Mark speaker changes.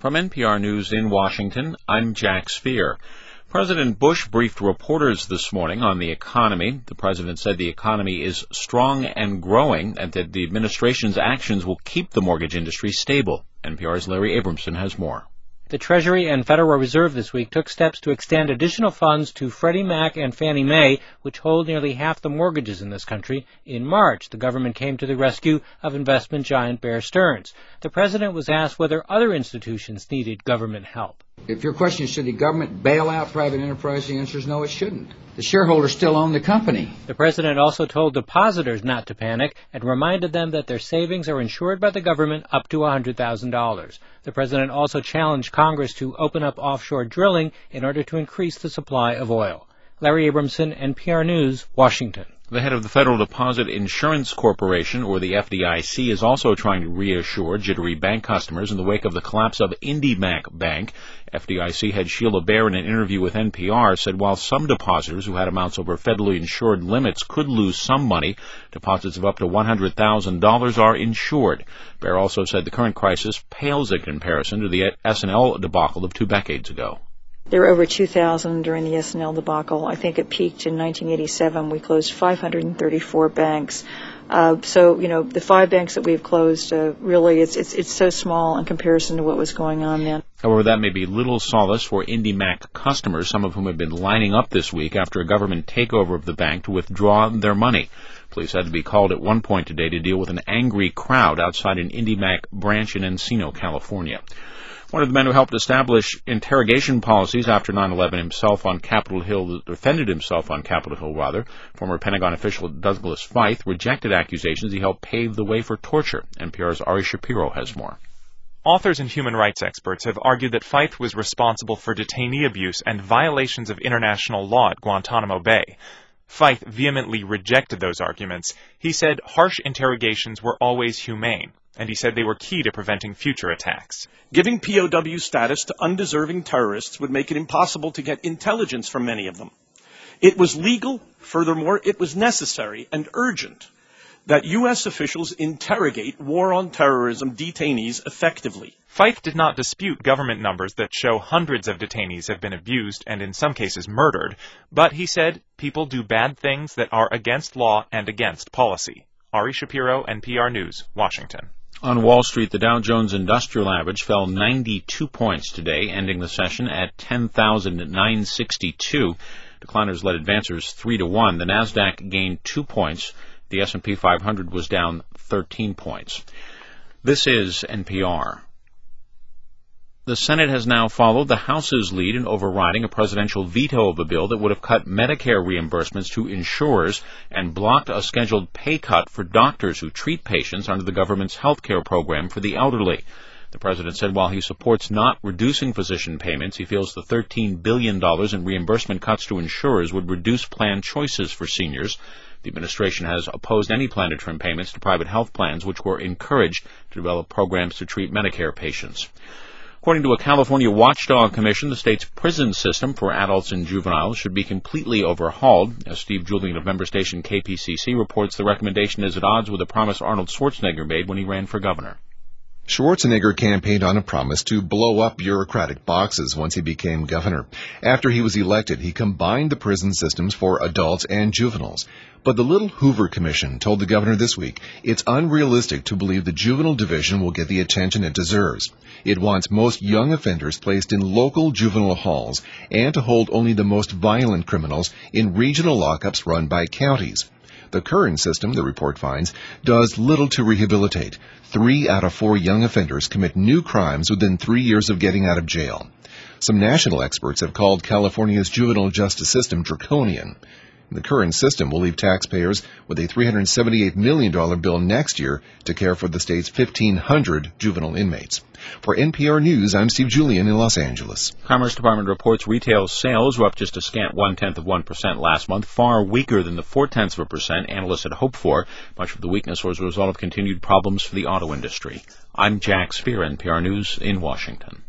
Speaker 1: From NPR News in Washington, I'm Jack Speer. President Bush briefed reporters this morning on the economy. The president said the economy is strong and growing and that the administration's actions will keep the mortgage industry stable. NPR's Larry Abramson has more.
Speaker 2: The Treasury and Federal Reserve this week took steps to extend additional funds to Freddie Mac and Fannie Mae, which hold nearly half the mortgages in this country. In March, the government came to the rescue of investment giant Bear Stearns. The president was asked whether other institutions needed government help.
Speaker 3: If your question is, should the government bail out private enterprise, the answer is no, it shouldn't. The shareholders still own the company.
Speaker 2: The president also told depositors not to panic and reminded them that their savings are insured by the government up to $100,000. The president also challenged Congress to open up offshore drilling in order to increase the supply of oil. Larry Abramson, NPR News, Washington.
Speaker 1: The head of the Federal Deposit Insurance Corporation, or the FDIC, is also trying to reassure jittery bank customers in the wake of the collapse of IndyMac Bank. FDIC head Sheila Bair, in an interview with NPR, said while some depositors who had amounts over federally insured limits could lose some money, deposits of up to $100,000 are insured. Bair also said the current crisis pales in comparison to the S&L debacle of 2 decades ago.
Speaker 4: There were over 2,000 during the S&L debacle. I think it peaked in 1987. We closed 534 banks. The 5 banks that we've closed, really, it's so small in comparison to what was going on then.
Speaker 1: However, that may be little solace for IndyMac customers, some of whom have been lining up this week after a government takeover of the bank to withdraw their money. Police had to be called at one point today to deal with an angry crowd outside an IndyMac branch in Encino, California. One of the men who helped establish interrogation policies after 9/11 defended himself on Capitol Hill, former Pentagon official Douglas Feith, rejected accusations he helped pave the way for torture. NPR's Ari Shapiro has more.
Speaker 5: Authors and human rights experts have argued that Feith was responsible for detainee abuse and violations of international law at Guantanamo Bay. Feith vehemently rejected those arguments. He said harsh interrogations were always humane, and he said they were key to preventing future attacks.
Speaker 6: Giving POW status to undeserving terrorists would make it impossible to get intelligence from many of them. It was legal, furthermore, it was necessary and urgent that U.S. officials interrogate war on terrorism detainees effectively.
Speaker 5: Feith did not dispute government numbers that show hundreds of detainees have been abused and in some cases murdered, but he said people do bad things that are against law and against policy. Ari Shapiro, NPR News, Washington.
Speaker 1: On Wall Street, the Dow Jones Industrial Average fell 92 points today, ending the session at 10,962. Decliners led advancers 3-1. The Nasdaq gained 2 points. The S&P 500 was down 13 points. This is NPR. The Senate has now followed the House's lead in overriding a presidential veto of a bill that would have cut Medicare reimbursements to insurers and blocked a scheduled pay cut for doctors who treat patients under the government's health care program for the elderly. The president said while he supports not reducing physician payments, he feels the $13 billion in reimbursement cuts to insurers would reduce plan choices for seniors. The administration has opposed any plan to trim payments to private health plans, which were encouraged to develop programs to treat Medicare patients. According to a California watchdog commission, the state's prison system for adults and juveniles should be completely overhauled. As Steve Julian of member station KPCC reports, the recommendation is at odds with a promise Arnold Schwarzenegger made when he ran for governor.
Speaker 7: Schwarzenegger campaigned on a promise to blow up bureaucratic boxes once he became governor. After he was elected, he combined the prison systems for adults and juveniles. But the Little Hoover Commission told the governor this week it's unrealistic to believe the juvenile division will get the attention it deserves. It wants most young offenders placed in local juvenile halls and to hold only the most violent criminals in regional lockups run by counties. The current system, the report finds, does little to rehabilitate. 3 out of 4 young offenders commit new crimes within 3 years of getting out of jail. Some national experts have called California's juvenile justice system draconian. The current system will leave taxpayers with a $378 million bill next year to care for the state's 1,500 juvenile inmates. For NPR News, I'm Steve Julian in Los Angeles.
Speaker 1: Commerce Department reports retail sales were up just a scant 0.1% last month, far weaker than the 0.4% analysts had hoped for. Much of the weakness was a result of continued problems for the auto industry. I'm Jack Speer, NPR News in Washington.